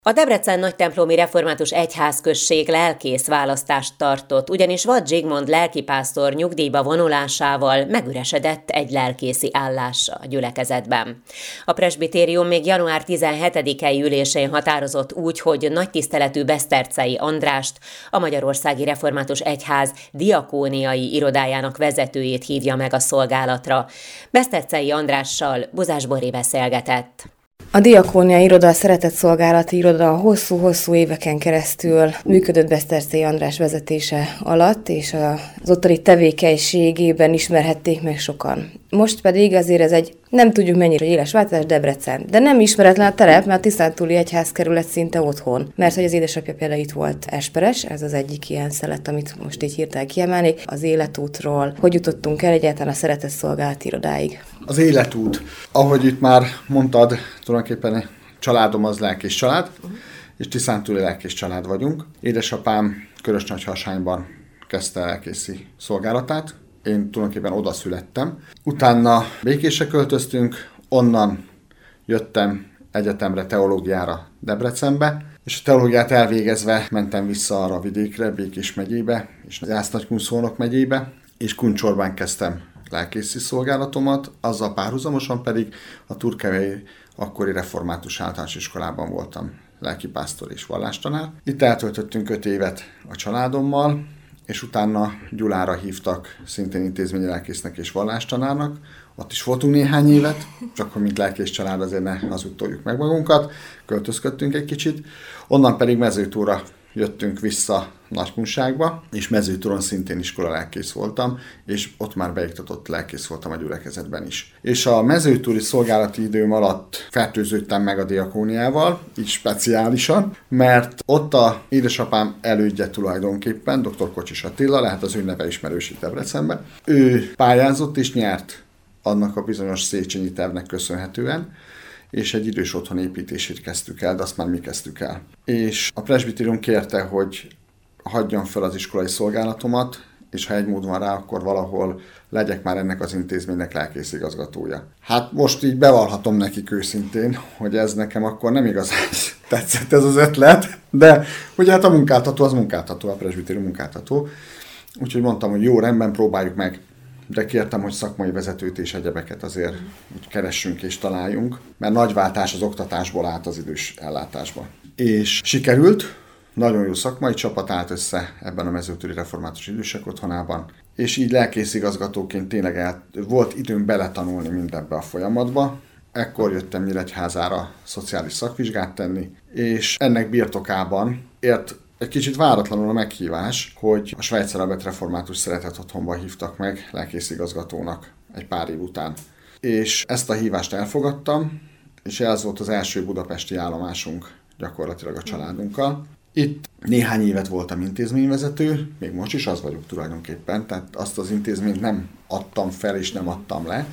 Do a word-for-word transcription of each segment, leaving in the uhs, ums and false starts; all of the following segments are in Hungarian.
A Debrecen Nagytemplomi Református Egyházközség lelkész választást tartott, ugyanis Vad Zsigmond lelkipásztor nyugdíjba vonulásával megüresedett egy lelkészi állás a gyülekezetben. A presbitérium még január tizenhetedikei ülésén határozott úgy, hogy nagytiszteletű Beszterczei Andrást, a Magyarországi Református Egyház diakóniai irodájának vezetőjét hívja meg a szolgálatra. Beszterczei Andrással Buzás Bori beszélgetett. A diakóniai iroda, a szeretetszolgálati iroda hosszú-hosszú éveken keresztül működött Beszterczei András vezetése alatt, és az ottani tevékenységében ismerhették meg sokan. Most pedig azért ez egy nem tudjuk mennyire éles változás Debrecen, de nem ismeretlen a telep, mert a Tiszántúli Egyházkerület szinte otthon. Mert hogy az édesapja például itt volt Esperes, ez az egyik ilyen szelet, amit most így hirtelen kiemelnék, az életútról, hogy jutottunk el egyáltalán a szeretetszolgálati irodáig. Az életút, ahogy itt már mondtad, tulajdonképpen családom az lelkész család, uh-huh. és Tiszántúli lelkész család vagyunk. Édesapám Körösnagyharsányban kezdte lelkészi szolgálatát, én tulajdonképpen oda születtem. Utána Békésre költöztünk, onnan jöttem egyetemre, teológiára Debrecenbe, és a teológiát elvégezve mentem vissza arra a vidékre, Békés megyébe, és az Jász-Nagykunszolnok megyébe, és Kuncsorban kezdtem lelkészi szolgálatomat, azzal párhuzamosan pedig a Turkevei akkori református általános iskolában voltam lelkipásztor és vallástanár. Itt eltöltöttünk öt évet a családommal, és utána Gyulára hívtak szintén intézményi lelkésznek és vallástanárnak. Ott is voltunk néhány évet, csak hogy mint lelkész család azért ne hazudtoljuk meg magunkat, költözködtünk egy kicsit. Onnan pedig Mezőtúra jöttünk vissza Nagykunságba, és Mezőtúron szintén iskola lelkész voltam, és ott már beiktatott lelkész voltam a gyülekezetben is. És a mezőtúri szolgálati időm alatt fertőződtem meg a diakóniával, így speciálisan, mert ott a édesapám elődje tulajdonképpen, dr. Kocsis Attila, lehet az ő neve ismerős itt Debrecenben. Ő pályázott és nyert annak a bizonyos Széchenyi tervnek köszönhetően, és egy idős otthon építését kezdtük el, de azt már mi kezdtük el. És a presbitérium kérte, hogy hagyjam fel az iskolai szolgálatomat, és ha egy mód van rá, akkor valahol legyek már ennek az intézménynek lelkészigazgatója. Hát most így bevallhatom nekik őszintén, hogy ez nekem akkor nem igazán tetszett ez az ötlet, de ugye hát a munkáltató az munkáltató, a presbitérium munkáltató. Úgyhogy mondtam, hogy jó, rendben, próbáljuk meg. De kértem, hogy szakmai vezetőt és egyebeket azért úgy keressünk és találjunk, mert nagy váltás az oktatásból át az idős ellátásba. És sikerült, nagyon jó szakmai csapat állt össze ebben a Mezőtúri Református Idősek Otthonában, és így lelkészigazgatóként tényleg el, volt időm beletanulni mindebbe a folyamatba. Ekkor jöttem Nyíregyházára szociális szakvizsgát tenni, és ennek birtokában ért egy kicsit váratlanul a meghívás, hogy a Svejtszer Albert Református Szeretet Otthonban hívtak meg lelkészigazgatónak egy pár év után. És ezt a hívást elfogadtam, és ez volt az első budapesti állomásunk gyakorlatilag a családunkkal. Itt néhány évet voltam intézményvezető, még most is az vagyok tulajdonképpen, tehát azt az intézményt nem adtam fel és nem adtam le.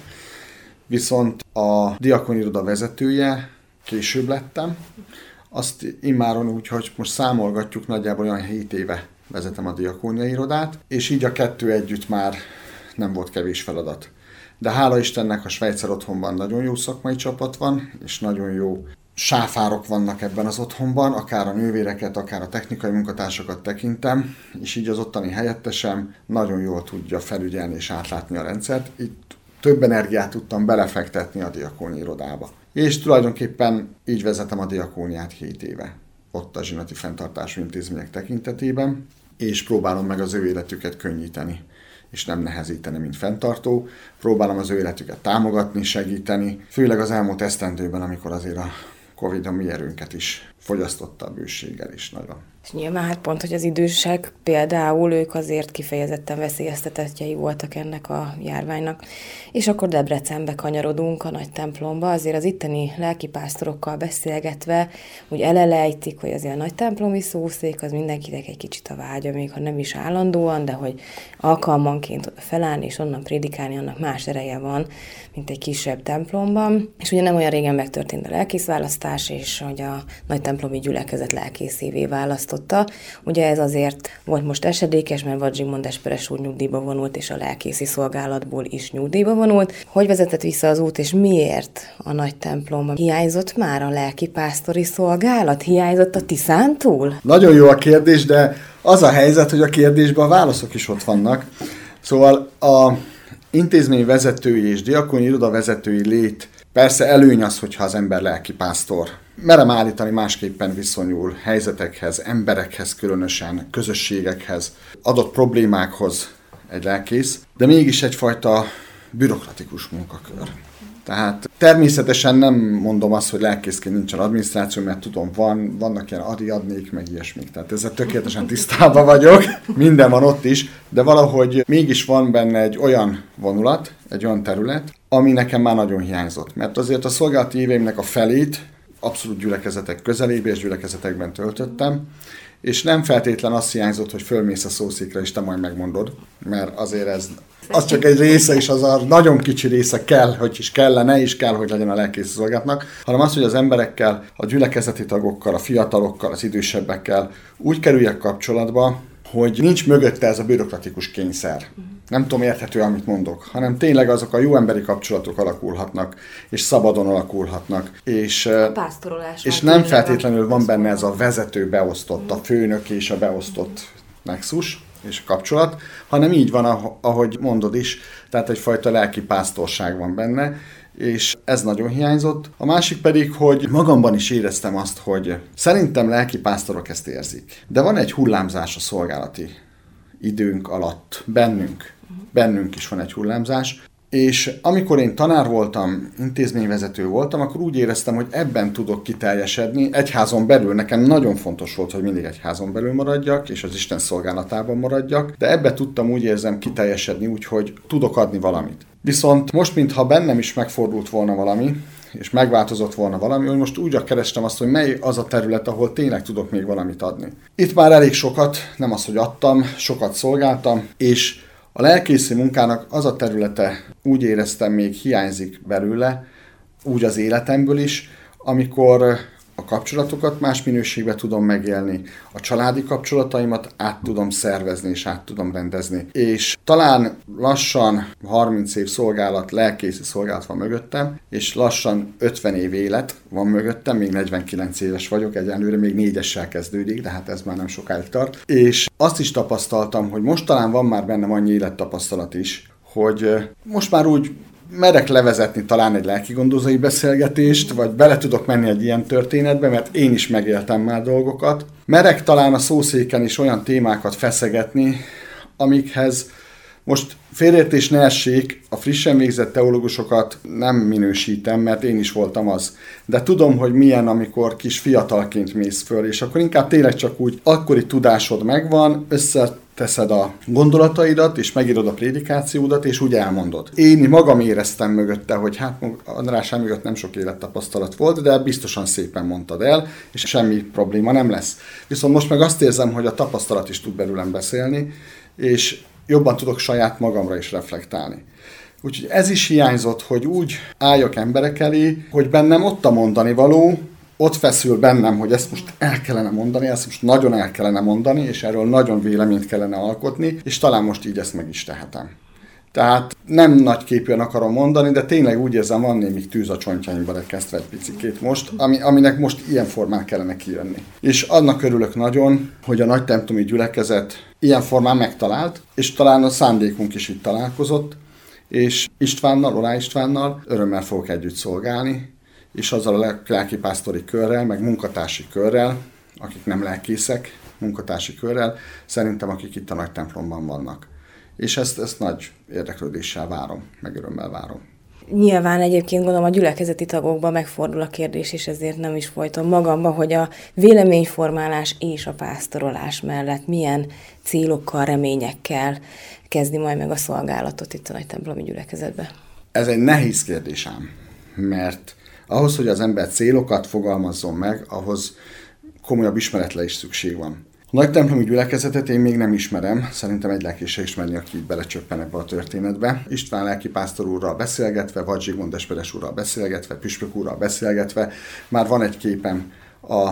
Viszont a diakóniairoda vezetője később lettem, azt immáron úgy, hogy most számolgatjuk, nagyjából olyan hét éve vezetem a diakóniai irodát, és így a kettő együtt már nem volt kevés feladat. De hála Istennek a Svejtszer otthonban nagyon jó szakmai csapat van, és nagyon jó sáfárok vannak ebben az otthonban, akár a nővéreket, akár a technikai munkatársakat tekintem, és így az ottani helyettesem nagyon jól tudja felügyelni és átlátni a rendszert. Itt több energiát tudtam belefektetni a diakóniai irodába. És tulajdonképpen így vezetem a diakóniát hét éve, ott a zsinati fenntartású intézmények tekintetében, és próbálom meg az ő életüket könnyíteni, és nem nehezíteni, mint fenntartó. Próbálom az ő életüket támogatni, segíteni, főleg az elmúlt esztendőben, amikor azért a Covid a mi erőnket is fogyasztotta a bőséggel is nagyon. És nyilván hát pont, hogy az idősek például ők azért kifejezetten veszélyeztetettjei voltak ennek a járványnak. És akkor Debrecenbe kanyarodunk, a nagy templomba, azért az itteni lelkipásztorokkal beszélgetve, úgy elelejtik, hogy azért a nagy templomi szószék az mindenkinek egy kicsit a vágya, még ha nem is állandóan, de hogy alkalmanként oda felállni és onnan prédikálni, annak más ereje van, mint egy kisebb templomban. És ugye nem olyan régen megtörtént a lelkészválasztás, és hogy a nagy templom nagytemplomi gyülekezet lelkészévé választotta. Ugye ez azért volt most esedékes, mert Vad Zsigmond Esperes úr nyugdíjba vonult, és a lelkészi szolgálatból is nyugdíjba vonult. Hogy vezetett vissza az út, és miért a nagytemplomban? Hiányzott már a lelkipásztori szolgálat? Hiányzott a Tiszántúl? Nagyon jó a kérdés, de az a helyzet, hogy a kérdésben a válaszok is ott vannak. Szóval a intézmény vezetői és diakóni iroda vezetői lét persze előny az, hogyha az ember lelkipásztor. Merem állítani, másképpen viszonyul helyzetekhez, emberekhez, különösen közösségekhez, adott problémákhoz egy lelkész, de mégis egyfajta bürokratikus munkakör. Tehát természetesen nem mondom azt, hogy lelkészként nincsen adminisztráció, mert tudom, van, vannak ilyen adi-adnék, meg ilyesmik. Tehát ezzel tökéletesen tisztában vagyok, minden van ott is, de valahogy mégis van benne egy olyan vonulat, egy olyan terület, ami nekem már nagyon hiányzott. Mert azért a szolgálati éveimnek a felét abszolút gyülekezetek közelébe és gyülekezetekben töltöttem, és nem feltétlen azt hiányzott, hogy fölmész a szószékre, és te majd megmondod, mert azért ez az csak egy része, és az a nagyon kicsi része kell, hogy is kellene, és kell, hogy legyen a lelkészi szolgálatnak, hanem az, hogy az emberekkel, a gyülekezeti tagokkal, a fiatalokkal, az idősebbekkel úgy kerüljek kapcsolatba, hogy nincs mögötte ez a bürokratikus kényszer. Nem tudom, érthető, amit mondok, hanem tényleg azok a jó emberi kapcsolatok alakulhatnak, és szabadon alakulhatnak, és, és nem feltétlenül van benne ez a vezető beosztott, a főnök és a beosztott nexus és a kapcsolat, hanem így van, ahogy mondod is, tehát egyfajta lelki pásztorság van benne, és ez nagyon hiányzott. A másik pedig, hogy magamban is éreztem azt, hogy szerintem lelki pásztorok ezt érzik. De van egy hullámzás a szolgálati időnk alatt, bennünk. Bennünk is van egy hullámzás. És amikor én tanár voltam, intézményvezető voltam, akkor úgy éreztem, hogy ebben tudok kiteljesedni. Egyházon belül nekem nagyon fontos volt, hogy mindig egyházon belül maradjak, és az Isten szolgálatában maradjak, de ebbe tudtam, úgy érzem, kiteljesedni, úgyhogy tudok adni valamit. Viszont most, mintha bennem is megfordult volna valami, és megváltozott volna valami, hogy most úgy kerestem azt, hogy mely az a terület, ahol tényleg tudok még valamit adni. Itt már elég sokat, nem az, hogy adtam, sokat szolgáltam, és a lelkészi munkának az a területe, úgy éreztem, még hiányzik belőle, úgy az életemből is, amikor a kapcsolatokat más minőségben tudom megélni, a családi kapcsolataimat át tudom szervezni és át tudom rendezni. És talán lassan harminc év szolgálat, lelkészi szolgálat van mögöttem, és lassan ötven év élet van mögöttem, még negyvenkilenc éves vagyok, egyenlőre még négyessel kezdődik, de hát ez már nem sokáig tart. És azt is tapasztaltam, hogy most talán van már bennem annyi élettapasztalat is, hogy most már úgy merek levezetni talán egy lelkigondozói beszélgetést, vagy bele tudok menni egy ilyen történetbe, mert én is megéltem már dolgokat. Merek talán a szószéken is olyan témákat feszegetni, amikhez most félreértés ne essék, a frissen végzett teológusokat nem minősítem, mert én is voltam az. De tudom, hogy milyen, amikor kis fiatalként mész föl, és akkor inkább tényleg csak úgy akkori tudásod megvan, összeteszed a gondolataidat, és megírod a prédikációdat, és úgy elmondod. Én magam éreztem mögötte, hogy hát András mögött nem sok élettapasztalat volt, de biztosan szépen mondtad el, és semmi probléma nem lesz. Viszont most meg azt érzem, hogy a tapasztalat is tud belőlem beszélni, és jobban tudok saját magamra is reflektálni. Úgyhogy ez is hiányzott, hogy úgy álljak emberek elé, hogy bennem ott a mondani való, ott feszül bennem, hogy ezt most el kellene mondani, ezt most nagyon el kellene mondani, és erről nagyon véleményt kellene alkotni, és talán most így ezt meg is tehetem. Tehát nem nagyképűen akarom mondani, de tényleg úgy érzem, van némi tűz a csontjaimban, de kezdve egy picikét most, ami, aminek most ilyen formán kellene kijönni. És annak örülök nagyon, hogy a nagytemplomi gyülekezet ilyen formán megtalált, és talán a szándékunk is itt találkozott, és Istvánnal, Olá Istvánnal örömmel fogok együtt szolgálni, és azzal a lelkipásztori körrel, meg munkatársi körrel, akik nem lelkészek, munkatársi körrel, szerintem akik itt a nagytemplomban vannak. És ezt, ezt nagy érdeklődéssel várom, meg örömmel várom. Nyilván egyébként gondolom a gyülekezeti tagokban megfordul a kérdés, és ezért nem is folytom magamba, hogy a véleményformálás és a pásztorolás mellett milyen célokkal, reményekkel kezdi majd meg a szolgálatot itt a nagytemplomi gyülekezetben. Ez egy nehéz kérdésem, mert ahhoz, hogy az ember célokat fogalmazzon meg, ahhoz komolyabb ismeretre is szükség van. A nagytemplomi gyülekezetet én még nem ismerem, szerintem egy lelkész se ismerni, aki így belecsöppen ebbe a történetbe. István lelkipásztor úrral beszélgetve, Vad Zsigmond Esperes úrral beszélgetve, püspök úrral beszélgetve, már van egy képem a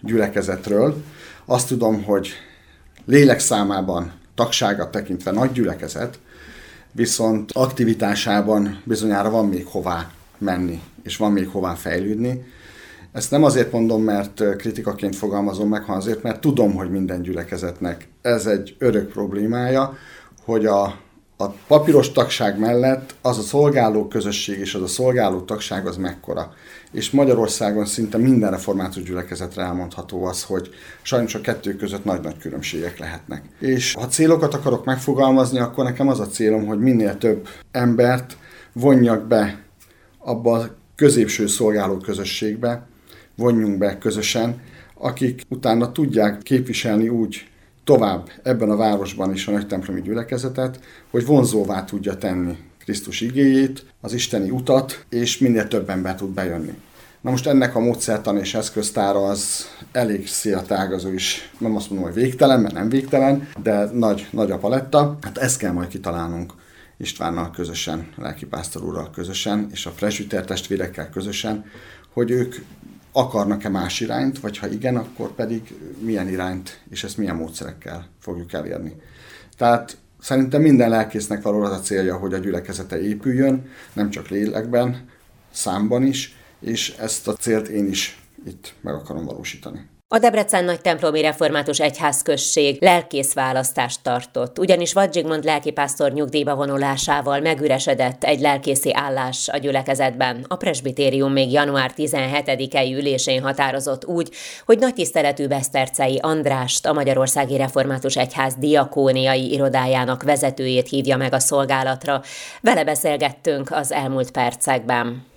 gyülekezetről. Azt tudom, hogy lélekszámában, tagsága tekintve nagy gyülekezet, viszont aktivitásában bizonyára van még hová menni, és van még hová fejlődni. Ezt nem azért mondom, mert kritikaként fogalmazom meg, hanem azért, mert tudom, hogy minden gyülekezetnek ez egy örök problémája, hogy a, a papíros tagság mellett az a szolgáló közösség és az a szolgáló tagság az mekkora. És Magyarországon szinte minden református gyülekezetre elmondható az, hogy sajnos a kettő között nagy-nagy különbségek lehetnek. És ha célokat akarok megfogalmazni, akkor nekem az a célom, hogy minél több embert vonjak be abba a középső szolgáló közösségbe, vonjunk be közösen, akik utána tudják képviselni úgy tovább ebben a városban is a nagytemplomi gyülekezetet, hogy vonzóvá tudja tenni Krisztus igéjét, az isteni utat, és minél több ember tud bejönni. Na most ennek a módszertan és eszköztára az elég széltágazó is, nem azt mondom, hogy végtelen, mert nem végtelen, de nagy, nagy a paletta. Hát ezt kell majd kitalálnunk Istvánnal közösen, lelkipásztor úrral közösen, és a presbiter testvérekkel közösen, hogy ők akarnak-e más irányt, vagy ha igen, akkor pedig milyen irányt, és ezt milyen módszerekkel fogjuk elérni. Tehát szerintem minden lelkésznek való az a célja, hogy a gyülekezete épüljön, nem csak lélekben, számban is, és ezt a célt én is itt meg akarom valósítani. A Debrecen Nagytemplomi Református Egyházközség lelkészválasztást tartott, ugyanis Vad Zsigmond lelkipásztor nyugdíjba vonulásával megüresedett egy lelkészi állás a gyülekezetben. A presbitérium még január tizenhetedikei ülésén határozott úgy, hogy nagytiszteletű Beszterczei Andrást, a Magyarországi Református Egyház diakóniai irodájának vezetőjét hívja meg a szolgálatra. Vele beszélgettünk az elmúlt percekben.